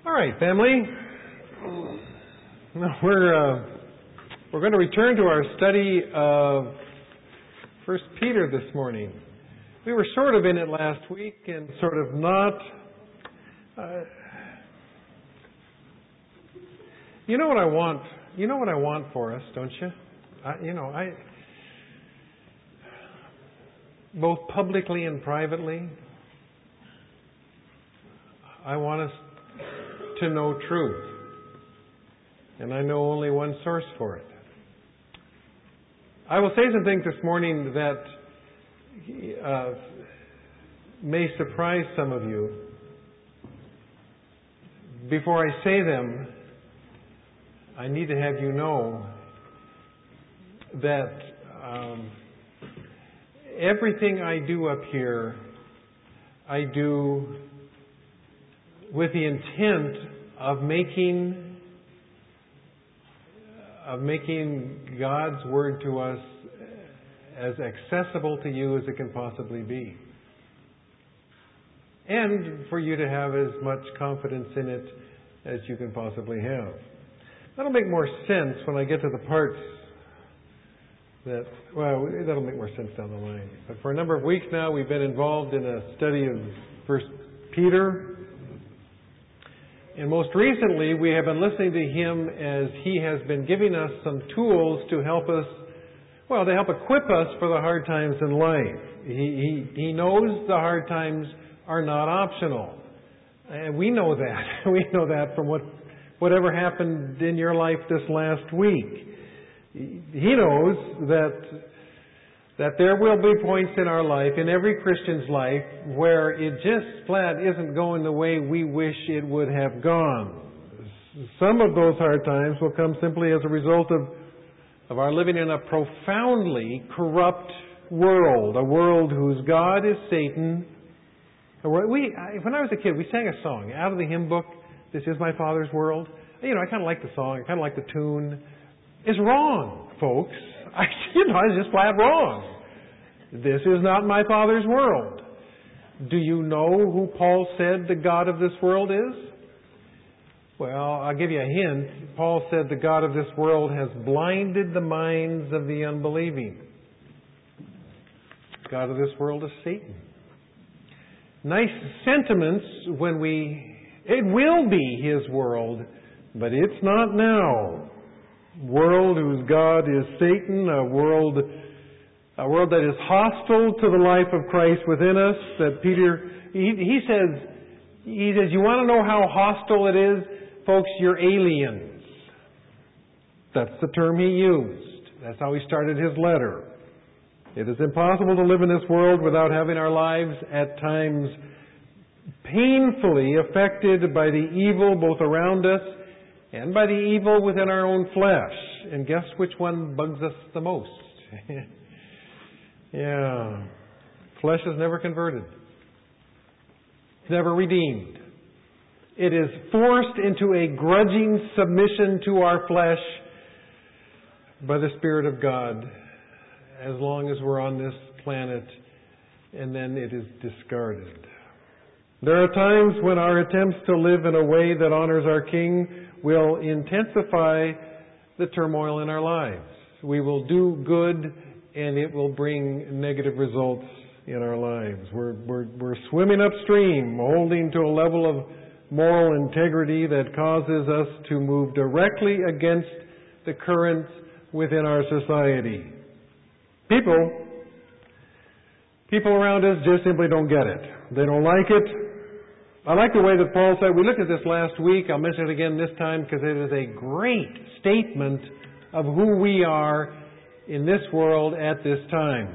All right, family. Now we're going to return to our study of 1 Peter this morning. We were sort of in it last week and sort of not. You know what I want? You know what I want for us, don't you? I both publicly and privately, I want us to know truth. And I know only one source for it. I will say some things this morning that may surprise some of you. Before I say them, I need to have you know that everything I do up here, I do with the intent of making God's Word to us as accessible to you as it can possibly be. And for you to have as much confidence in it as you can possibly have. That'll make more sense when I get to the parts that'll make more sense down the line. But for a number of weeks now, we've been involved in a study of 1 Peter. And most recently, we have been listening to him as he has been giving us some tools to help us, to help equip us for the hard times in life. He knows the hard times are not optional. And we know that. We know that from whatever happened in your life this last week. He knows that there will be points in our life, in every Christian's life, where it just flat isn't going the way we wish it would have gone. Some of those hard times will come simply as a result of our living in a profoundly corrupt world, a world whose God is Satan. When I was a kid, we sang a song out of the hymn book, "This is my Father's World." I kind of like the song, I kind of like the tune. It's wrong, folks. It's just flat wrong. This is not my Father's world. Do you know who Paul said the God of this world is? Well, I'll give you a hint. Paul said the God of this world has blinded the minds of the unbelieving. The God of this world is Satan. Nice sentiments it will be his world, but it's not now. World whose God is Satan, a world that is hostile to the life of Christ within us. That Peter, he says, you want to know how hostile it is? Folks, you're aliens. That's the term he used. That's how he started his letter. It is impossible to live in this world without having our lives at times painfully affected by the evil both around us and by the evil within our own flesh. And guess which one bugs us the most? Yeah. Flesh is never converted. It's never redeemed. It is forced into a grudging submission to our flesh by the Spirit of God as long as we're on this planet, and then it is discarded. There are times when our attempts to live in a way that honors our King will intensify the turmoil in our lives. We will do good and it will bring negative results in our lives. We're swimming upstream, holding to a level of moral integrity that causes us to move directly against the current within our society. People around us just simply don't get it. They don't like it. I like the way that Paul said, we looked at this last week, I'll mention it again this time because it is a great statement of who we are in this world at this time.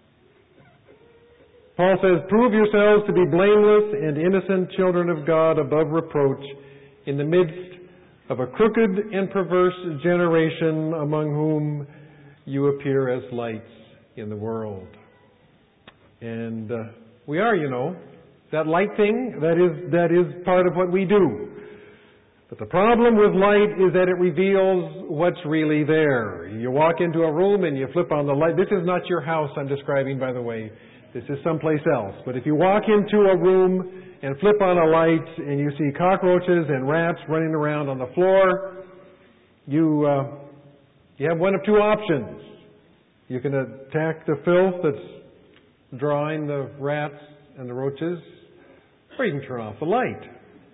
Paul says, prove yourselves to be blameless and innocent children of God above reproach in the midst of a crooked and perverse generation among whom you appear as lights in the world. And we are, that light thing, that is part of what we do. But the problem with light is that it reveals what's really there. You walk into a room and you flip on the light. This is not your house I'm describing, by the way. This is someplace else. But if you walk into a room and flip on a light and you see cockroaches and rats running around on the floor, you have one of two options. You can attack the filth that's drawing the rats and the roaches, or you can turn off the light.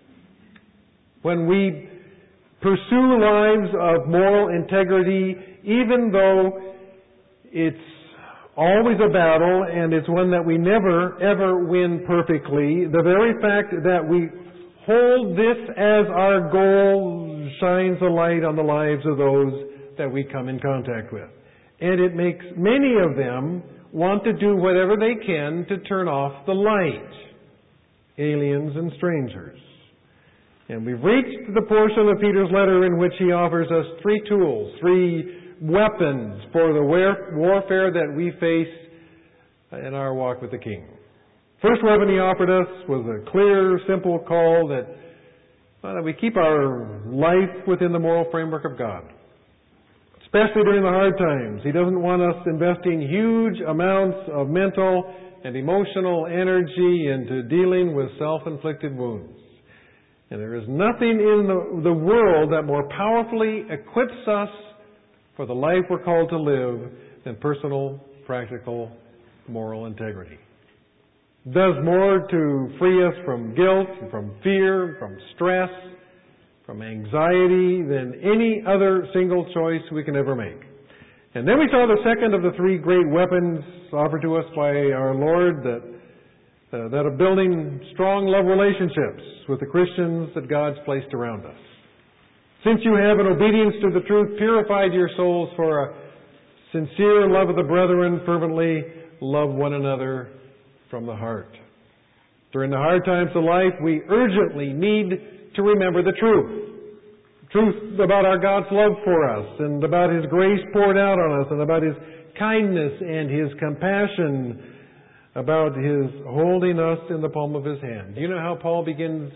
When we pursue lives of moral integrity, even though it's always a battle and it's one that we never ever win perfectly, the very fact that we hold this as our goal shines a light on the lives of those that we come in contact with. And it makes many of them want to do whatever they can to turn off the light. Aliens and strangers. And we've reached the portion of Peter's letter in which he offers us three tools, three weapons for the warfare that we face in our walk with the King. First weapon he offered us was a clear, simple call that we keep our life within the moral framework of God. Especially during the hard times. He doesn't want us investing huge amounts of mental and emotional energy into dealing with self-inflicted wounds. And there is nothing in the world that more powerfully equips us for the life we're called to live than personal, practical, moral integrity. It does more to free us from guilt, from fear, from stress, from anxiety than any other single choice we can ever make. And then we saw the second of the three great weapons offered to us by our Lord, that of building strong love relationships with the Christians that God's placed around us. Since you have, in obedience to the truth, purified your souls for a sincere love of the brethren, fervently love one another from the heart. During the hard times of life, we urgently need to remember the truth. Truth about our God's love for us, and about His grace poured out on us, and about His kindness and His compassion, about His holding us in the palm of His hand. Do you know how Paul begins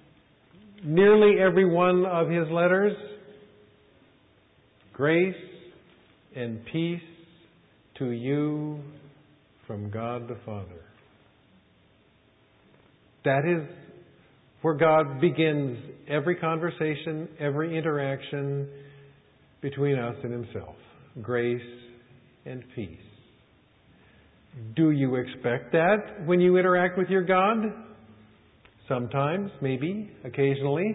nearly every one of his letters? Grace and peace to you from God the Father. That is where God begins every conversation, every interaction between us and Himself. Grace and peace. Do you expect that when you interact with your God? Sometimes, maybe, occasionally.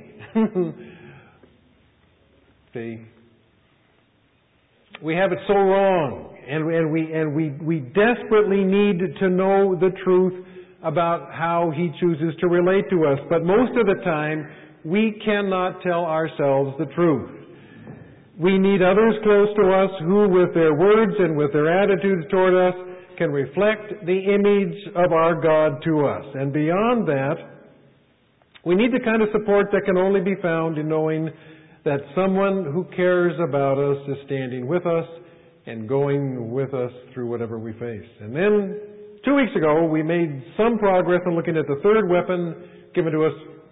We have it so wrong, and we desperately need to know the truth about how He chooses to relate to us. But most of the time, we cannot tell ourselves the truth. We need others close to us who, with their words and with their attitudes toward us, can reflect the image of our God to us. And beyond that, we need the kind of support that can only be found in knowing that someone who cares about us is standing with us and going with us through whatever we face. And then, 2 weeks ago, we made some progress in looking at the third weapon given to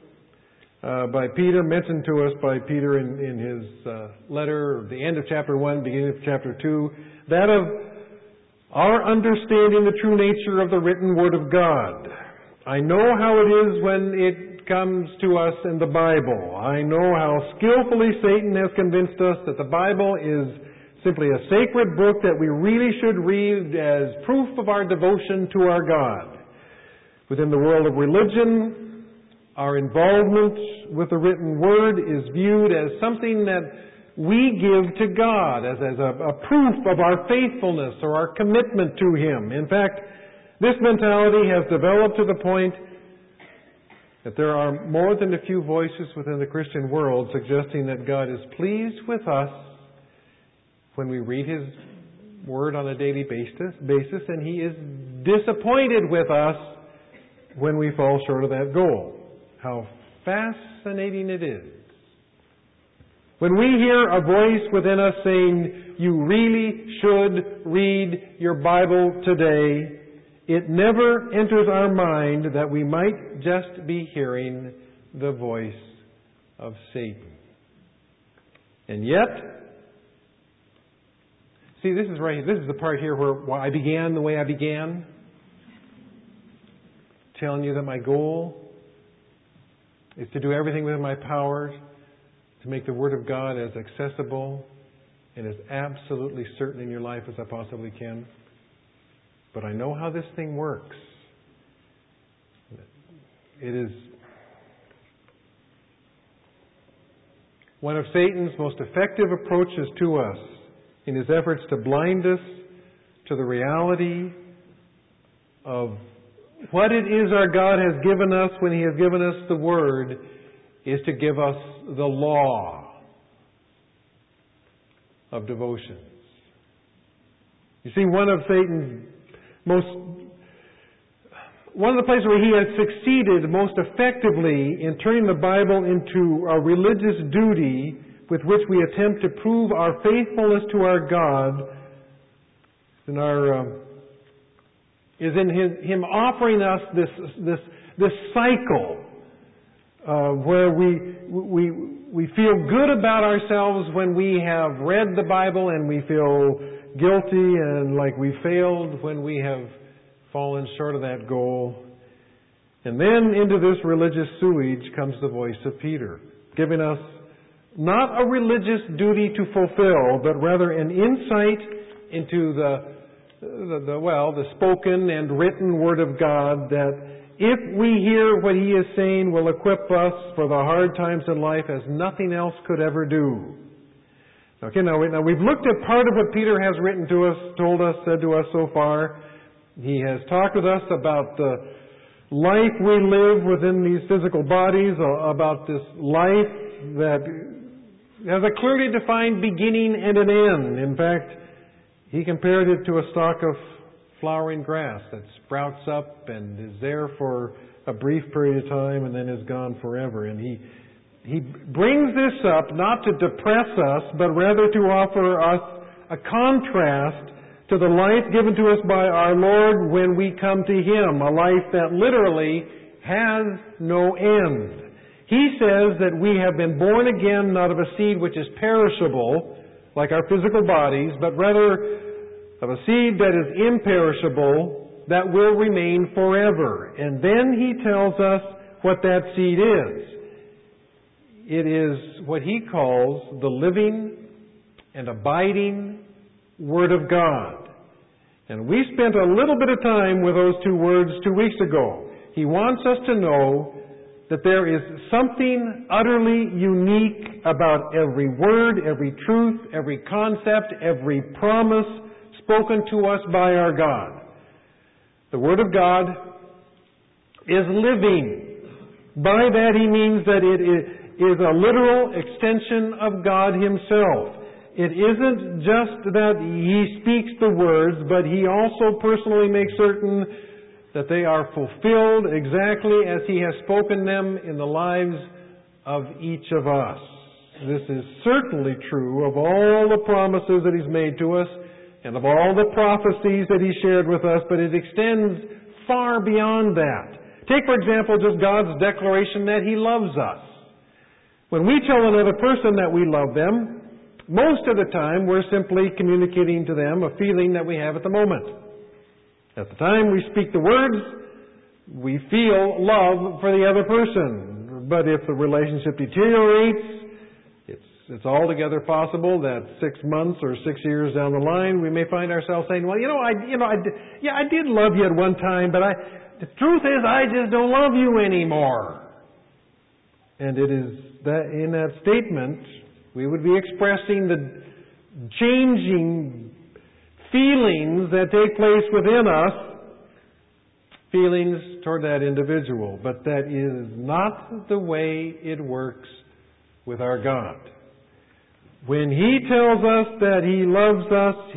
us by Peter, mentioned to us by Peter in his letter, the end of chapter 1, beginning of chapter 2, that of our understanding the true nature of the written Word of God. I know how it is when it comes to us in the Bible. I know how skillfully Satan has convinced us that the Bible is simply a sacred book that we really should read as proof of our devotion to our God. Within the world of religion, our involvement with the written Word is viewed as something that we give to God, as a proof of our faithfulness or our commitment to Him. In fact, this mentality has developed to the point that there are more than a few voices within the Christian world suggesting that God is pleased with us when we read His Word on a daily basis, and He is disappointed with us when we fall short of that goal. How fascinating it is. When we hear a voice within us saying, you really should read your Bible today, it never enters our mind that we might just be hearing the voice of Satan. And yet, see, this is the part here where I began the way I began, telling you that my goal is to do everything within my power to make the Word of God as accessible and as absolutely certain in your life as I possibly can. But I know how this thing works. It is one of Satan's most effective approaches to us in his efforts to blind us to the reality of what it is our God has given us when He has given us the Word, is to give us the law of devotions. You see, one of the places where he has succeeded most effectively in turning the Bible into a religious duty with which we attempt to prove our faithfulness to our God is in Him offering us this cycle where we feel good about ourselves when we have read the Bible, and we feel guilty and like we failed when we have fallen short of that goal. And then into this religious sewage comes the voice of Peter, giving us not a religious duty to fulfill, but rather an insight into the spoken and written Word of God, that if we hear what He is saying, will equip us for the hard times in life as nothing else could ever do. Okay, now we've looked at part of what Peter has written to us, told us, said to us so far. He has talked with us about the life we live within these physical bodies, about this life that has a clearly defined beginning and an end. In fact, he compared it to a stalk of flowering grass that sprouts up and is there for a brief period of time and then is gone forever. And he brings this up not to depress us, but rather to offer us a contrast to the life given to us by our Lord when we come to Him, a life that literally has no end. He says that we have been born again not of a seed which is perishable, like our physical bodies, but rather of a seed that is imperishable, that will remain forever. And then He tells us what that seed is. It is what He calls the living and abiding Word of God. And we spent a little bit of time with those two words 2 weeks ago. He wants us to know that there is something utterly unique about every word, every truth, every concept, every promise spoken to us by our God. The Word of God is living. By that He means that it is a literal extension of God Himself. It isn't just that He speaks the words, but He also personally makes certain that they are fulfilled exactly as He has spoken them in the lives of each of us. This is certainly true of all the promises that He's made to us and of all the prophecies that He shared with us, but it extends far beyond that. Take, for example, just God's declaration that He loves us. When we tell another person that we love them, most of the time we're simply communicating to them a feeling that we have at the moment. At the time we speak the words, we feel love for the other person. But if the relationship deteriorates, it's altogether possible that 6 months or 6 years down the line, we may find ourselves saying, "Well, I did love you at one time, but the truth is, I just don't love you anymore." And it is that in that statement, we would be expressing the changing feelings that take place within us, feelings toward that individual. But that is not the way it works with our God. When He tells us that He loves us,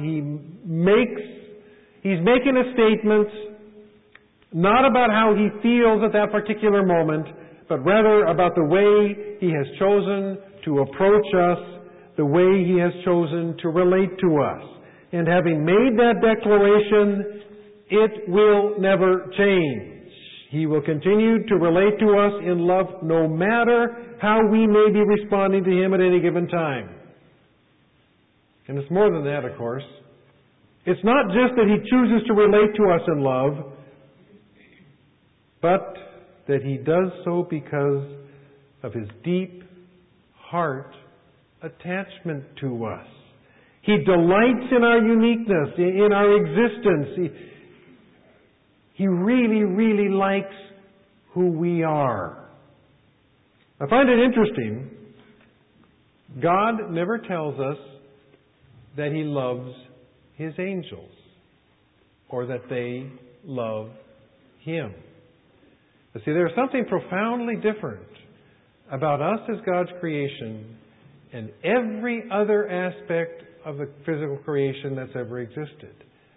He's making a statement not about how He feels at that particular moment, but rather about the way He has chosen to approach us, the way He has chosen to relate to us. And having made that declaration, it will never change. He will continue to relate to us in love no matter how we may be responding to Him at any given time. And it's more than that, of course. It's not just that He chooses to relate to us in love, but that He does so because of His deep heart attachment to us. He delights in our uniqueness, in our existence. He really, really likes who we are. I find it interesting. God never tells us that He loves His angels or that they love Him. But see, there's something profoundly different about us as God's creation and every other aspect of the physical creation that's ever existed.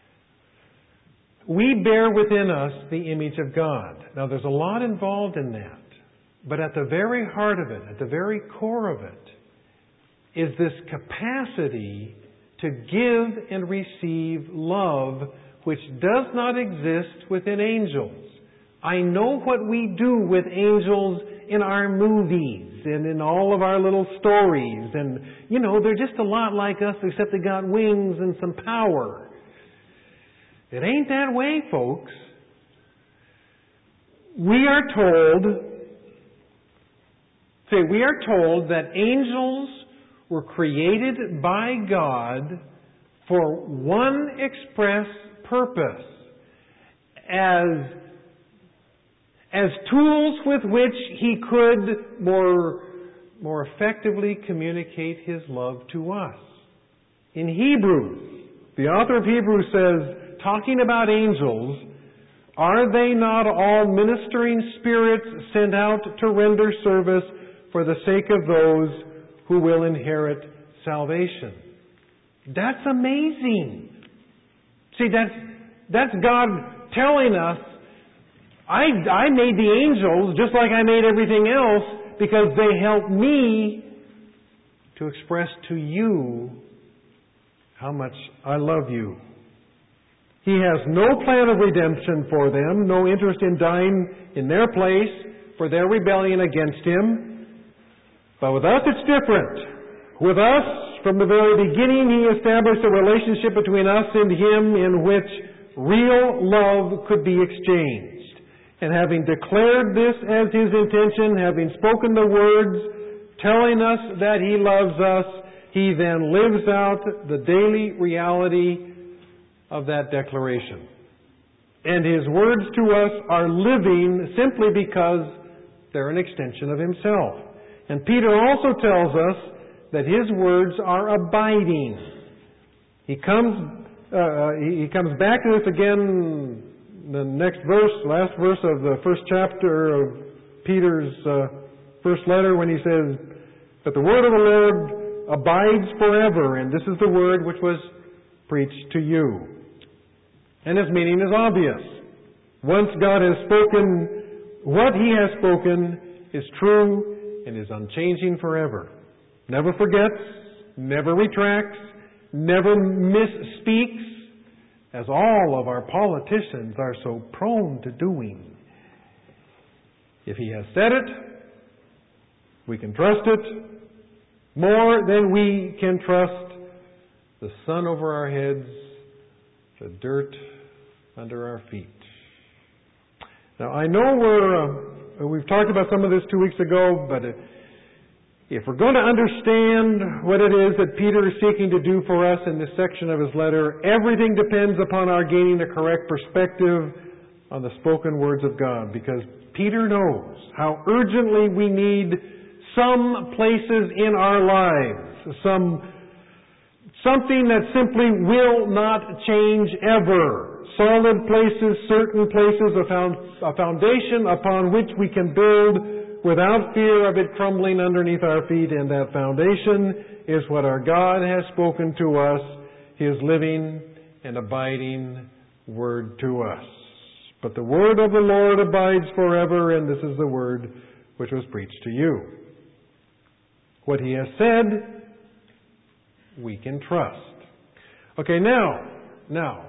We bear within us the image of God. Now, there's a lot involved in that. But at the very heart of it, at the very core of it, is this capacity to give and receive love which does not exist within angels. I know what we do with angels in our movies and in all of our little stories. And, they're just a lot like us except they got wings and some power. It ain't that way, folks. We are told that angels were created by God for one express purpose, as tools with which He could more effectively communicate His love to us. In Hebrews, the author of Hebrews says, talking about angels, are they not all ministering spirits sent out to render service for the sake of those who will inherit salvation? That's amazing. See, that's God telling us, I made the angels just like I made everything else because they help me to express to you how much I love you. He has no plan of redemption for them, no interest in dying in their place for their rebellion against Him. But with us it's different. With us, from the very beginning, He established a relationship between us and Him in which real love could be exchanged. And having declared this as His intention, having spoken the words telling us that He loves us, He then lives out the daily reality of that declaration. And His words to us are living simply because they're an extension of Himself. And Peter also tells us that His words are abiding. He comes back to this again in the next verse, last verse of the first chapter of Peter's first letter, when he says, "But the word of the Lord abides forever, and this is the word which was preached to you." And His meaning is obvious. Once God has spoken, what He has spoken is true and is unchanging forever. Never forgets, never retracts, never misspeaks, as all of our politicians are so prone to doing. If He has said it, we can trust it more than we can trust the sun over our heads, the dirt under our feet. Now, I know we've talked about some of this 2 weeks ago, but if we're going to understand what it is that Peter is seeking to do for us in this section of his letter, everything depends upon our gaining a correct perspective on the spoken words of God. Because Peter knows how urgently we need some places in our lives, something that simply will not change ever. Solid places, certain places, a foundation upon which we can build without fear of it crumbling underneath our feet. And that foundation is what our God has spoken to us, His living and abiding Word to us. But the word of the Lord abides forever, and this is the word which was preached to you. What He has said, we can trust. Okay, now,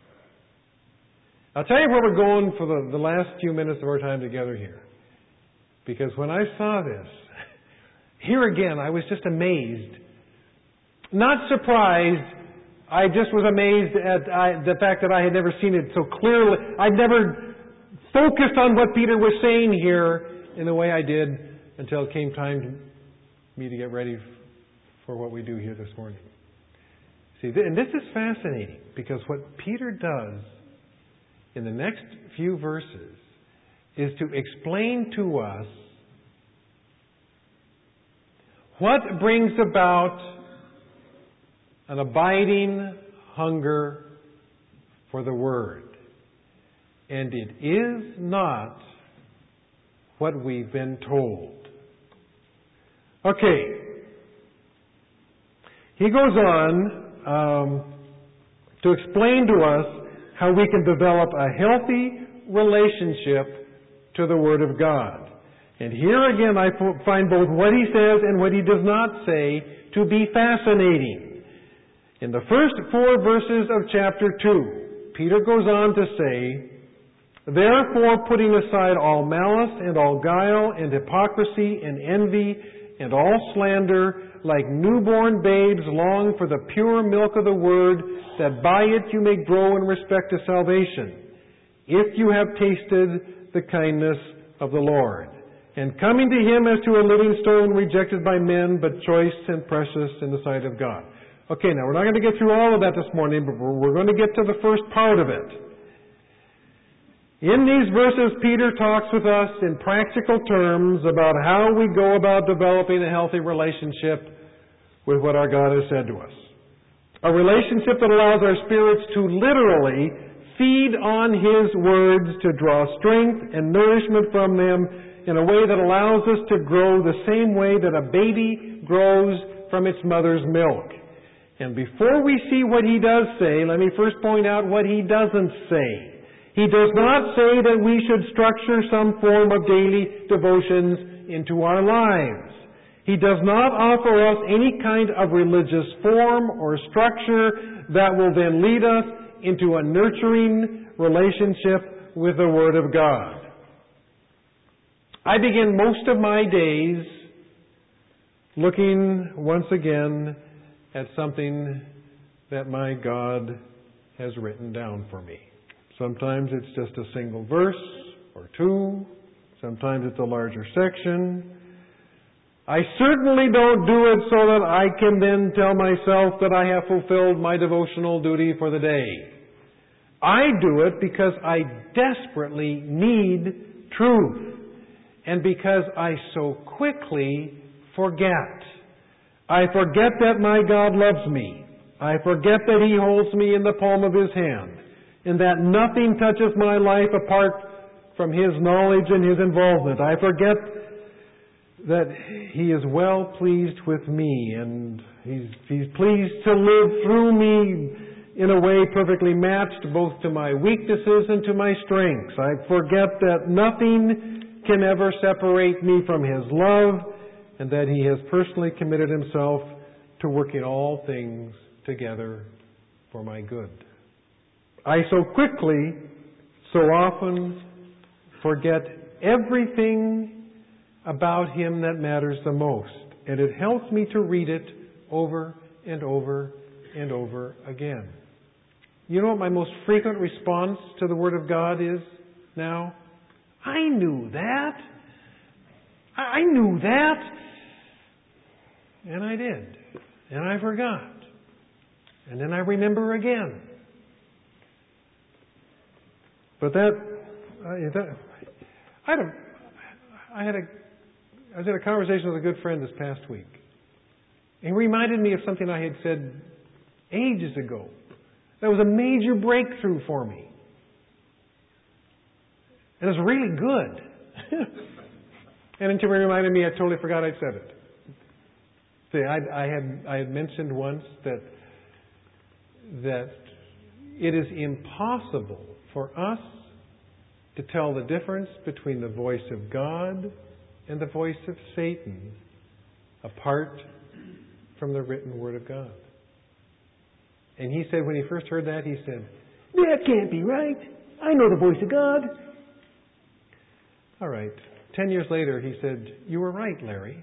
I'll tell you where we're going for the last few minutes of our time together here. Because when I saw this, here again, I was just amazed. Not surprised. I just was amazed at the fact that I had never seen it so clearly. I'd never focused on what Peter was saying here in the way I did until it came time for me to get ready for what we do here this morning. See, and this is fascinating because what Peter does in the next few verses is to explain to us what brings about an abiding hunger for the Word. And it is not what we've been told. Okay. He goes on to explain to us how we can develop a healthy relationship to the Word of God. And here again I find both what he says and what he does not say to be fascinating. In the first 4 verses of chapter 2, Peter goes on to say, "Therefore, putting aside all malice and all guile and hypocrisy and envy and all slander, like newborn babes long for the pure milk of the Word, that by it you may grow in respect to salvation, if you have tasted the kindness of the Lord. And coming to Him as to a living stone rejected by men, but choice and precious in the sight of God." Okay, now we're not going to get through all of that this morning, but we're going to get to the first part of it. In these verses, Peter talks with us in practical terms about how we go about developing a healthy relationship with what our God has said to us. A relationship that allows our spirits to literally feed on His words, to draw strength and nourishment from them in a way that allows us to grow the same way that a baby grows from its mother's milk. And before we see what he does say, let me first point out what he doesn't say. He does not say that we should structure some form of daily devotions into our lives. He does not offer us any kind of religious form or structure that will then lead us into a nurturing relationship with the Word of God. I begin most of my days looking once again at something that my God has written down for me. Sometimes it's just a single verse or two. Sometimes it's a larger section. I certainly don't do it so that I can then tell myself that I have fulfilled my devotional duty for the day. I do it because I desperately need truth, and because I so quickly forget. I forget that my God loves me. I forget that He holds me in the palm of His hand, and that nothing touches my life apart from His knowledge and His involvement. I forget that He is well pleased with me, and He's pleased to live through me in a way perfectly matched both to my weaknesses and to my strengths. I forget that nothing can ever separate me from His love, and that He has personally committed Himself to working all things together for my good. I so quickly, so often forget everything about Him that matters the most, and it helps me to read it over and over and over again. You know what my most frequent response to the Word of God is now? I knew that. I knew that. And I did. And I forgot. And then I remember again. But I was in a conversation with a good friend this past week. He reminded me of something I had said ages ago. That was a major breakthrough for me. And it was really good. And until he reminded me, I totally forgot I'd said it. See, I had mentioned once that it is impossible for us to tell the difference between the voice of God and the voice of Satan apart from the written Word of God. And he said, when he first heard that, he said, "That can't be right. I know the voice of God." All right. 10 years later, he said, "You were right, Larry."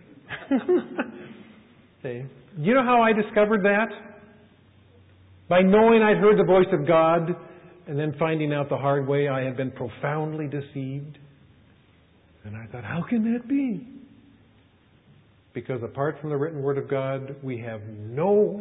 See? You know how I discovered that? By knowing I'd heard the voice of God, and then finding out the hard way I had been profoundly deceived. And I thought, how can that be? Because apart from the written Word of God, we have no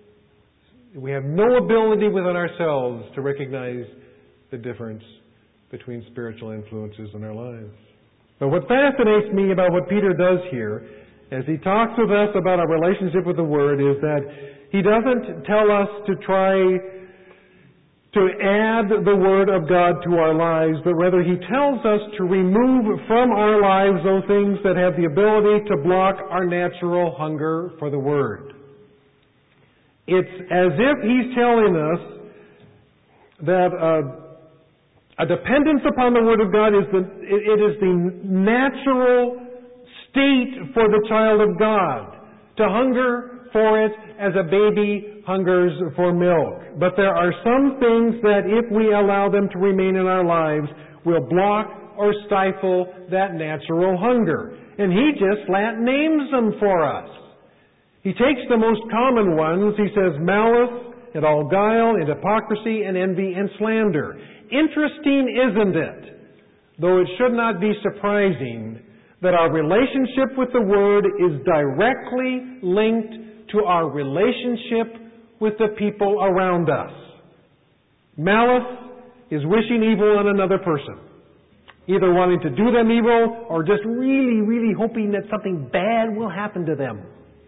ability within ourselves to recognize the difference between spiritual influences in our lives. But what fascinates me about what Peter does here, as he talks with us about our relationship with the Word, is that he doesn't tell us to try to add the Word of God to our lives, but rather he tells us to remove from our lives those things that have the ability to block our natural hunger for the Word. It's as if he's telling us that a dependence upon the Word of God is the natural state for the child of God, to hunger for it as a baby hungers for milk. But there are some things that if we allow them to remain in our lives will block or stifle that natural hunger. And he just flat names them for us. He takes the most common ones. He says malice and all guile and hypocrisy and envy and slander. Interesting, isn't it? Though it should not be surprising that our relationship with the Word is directly linked to our relationship with the people around us. Malice is wishing evil on another person, either wanting to do them evil or just really, really hoping that something bad will happen to them.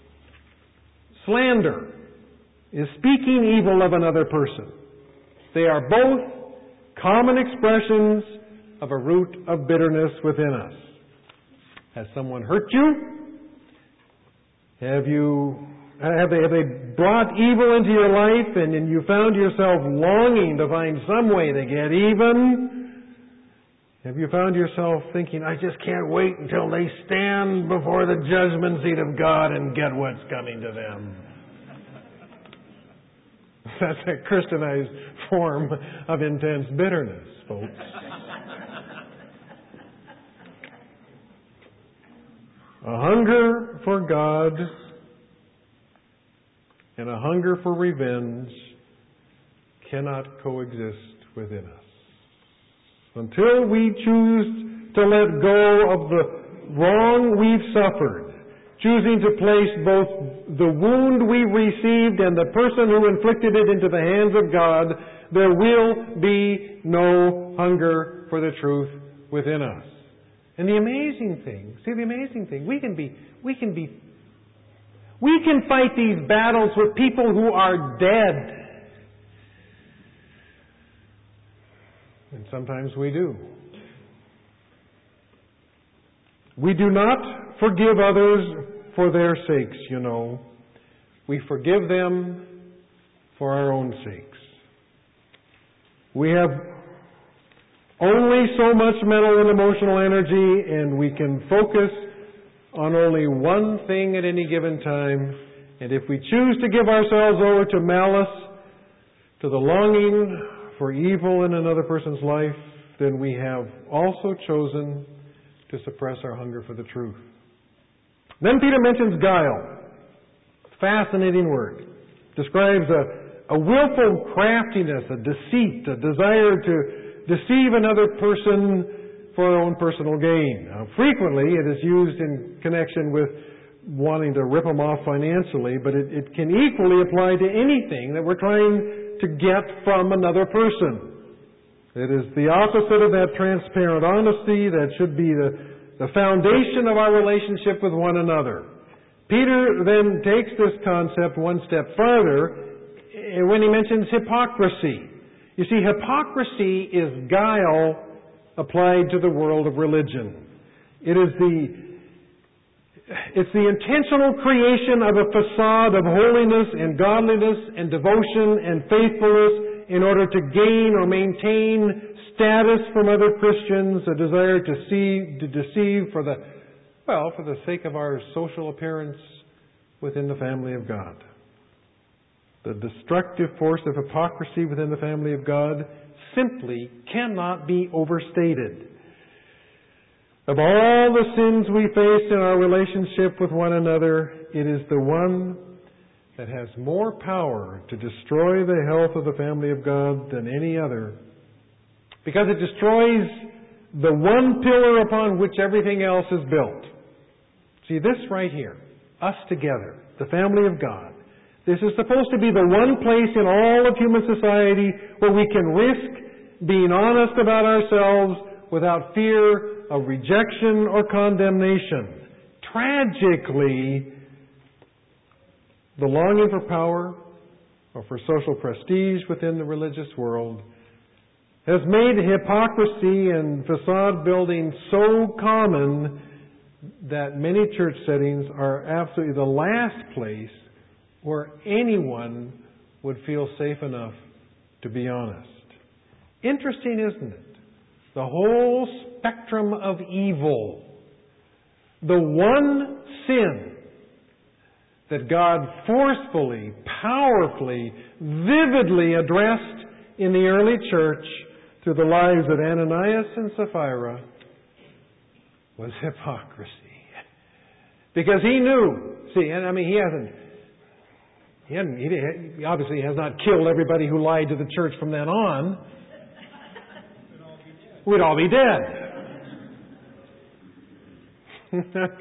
Slander is speaking evil of another person. They are both common expressions of a root of bitterness within us. Has someone hurt you? Have they brought evil into your life and you found yourself longing to find some way to get even? Have you found yourself thinking, I just can't wait until they stand before the judgment seat of God and get what's coming to them? That's a Christianized form of intense bitterness, folks. A hunger for God and a hunger for revenge cannot coexist within us. Until we choose to let go of the wrong we've suffered, choosing to place both the wound we received and the person who inflicted it into the hands of God, there will be no hunger for the truth within us. And the amazing thing, we can fight these battles with people who are dead. And sometimes we do. We do not forgive others for their sakes, you know. We forgive them for our own sakes. We have only so much mental and emotional energy, and we can focus on only one thing at any given time. And if we choose to give ourselves over to malice, to the longing for evil in another person's life, then we have also chosen to suppress our hunger for the truth. Then Peter mentions guile. Fascinating word. Describes a willful craftiness, a deceit, a desire to deceive another person for our own personal gain. Now, frequently it is used in connection with wanting to rip them off financially, but it can equally apply to anything that we're trying to get from another person. It is the opposite of that transparent honesty that should be the foundation of our relationship with one another. Peter then takes this concept one step farther when he mentions hypocrisy. You see, hypocrisy is guile applied to the world of religion. It's the intentional creation of a facade of holiness and godliness and devotion and faithfulness in order to gain or maintain status from other Christians, a desire to deceive for the sake of our social appearance within the family of God. The destructive force of hypocrisy within the family of God simply cannot be overstated. Of all the sins we face in our relationship with one another, it is the one that has more power to destroy the health of the family of God than any other, because it destroys the one pillar upon which everything else is built. See, this right here, us together, the family of God. This is supposed to be the one place in all of human society where we can risk being honest about ourselves without fear of rejection or condemnation. Tragically, the longing for power or for social prestige within the religious world has made hypocrisy and facade building so common that many church settings are absolutely the last place where anyone would feel safe enough to be honest. Interesting, isn't it? The whole spectrum of evil. The one sin that God forcefully, powerfully, vividly addressed in the early church through the lives of Ananias and Sapphira was hypocrisy. Because he knew, he obviously has not killed everybody who lied to the church from then on. We'd all be dead.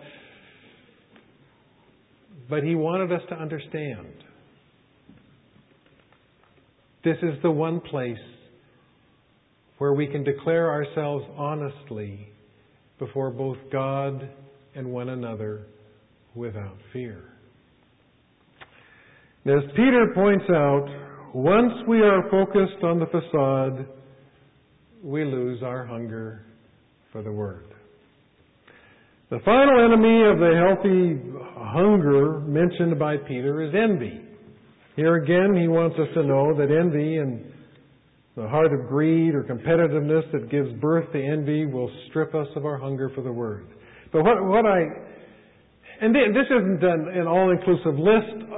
But he wanted us to understand. This is the one place where we can declare ourselves honestly before both God and one another without fear. As Peter points out, once we are focused on the facade, we lose our hunger for the Word. The final enemy of the healthy hunger mentioned by Peter is envy. Here again, he wants us to know that envy and the heart of greed or competitiveness that gives birth to envy will strip us of our hunger for the Word. But this isn't an all-inclusive list,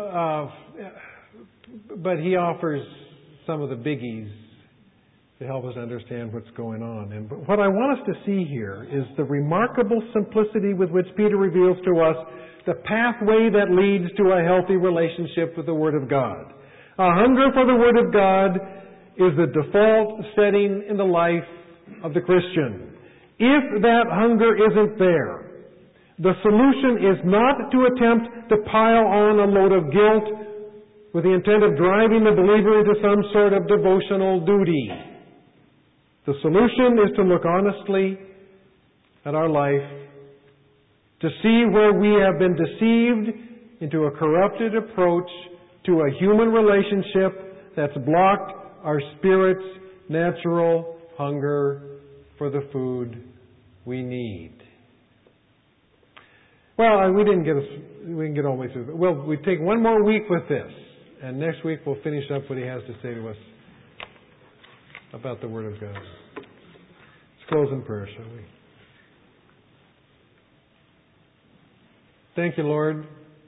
but he offers some of the biggies to help us understand what's going on. And what I want us to see here is the remarkable simplicity with which Peter reveals to us the pathway that leads to a healthy relationship with the Word of God. A hunger for the Word of God is the default setting in the life of the Christian. If that hunger isn't there, the solution is not to attempt to pile on a load of guilt with the intent of driving the believer into some sort of devotional duty. The solution is to look honestly at our life, to see where we have been deceived into a corrupted approach to a human relationship that's blocked our spirit's natural hunger for the food we need. Well, we didn't get all the way through. Well, we take one more week with this, and next week we'll finish up what he has to say to us about the Word of God. Let's close in prayer, shall we? Thank you, Lord,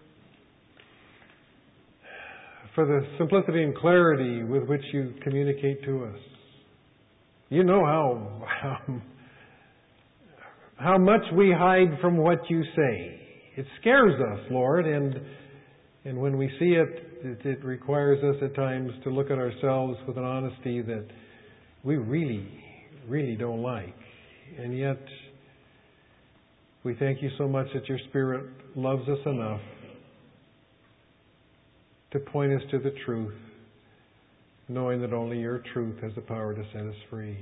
for the simplicity and clarity with which you communicate to us. You know how much we hide from what you say. It scares us, Lord, and when we see it requires us at times to look at ourselves with an honesty that we really, really don't like. And yet, we thank you so much that your Spirit loves us enough to point us to the truth, knowing that only your truth has the power to set us free.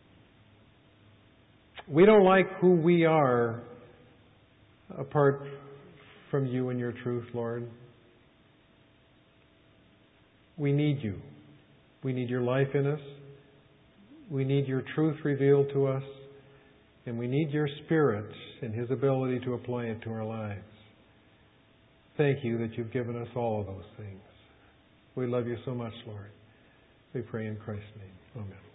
We don't like who we are apart from you and your truth, Lord. We need you. We need your life in us. We need your truth revealed to us. And we need your Spirit and His ability to apply it to our lives. Thank you that you've given us all of those things. We love you so much, Lord. We pray in Christ's name. Amen.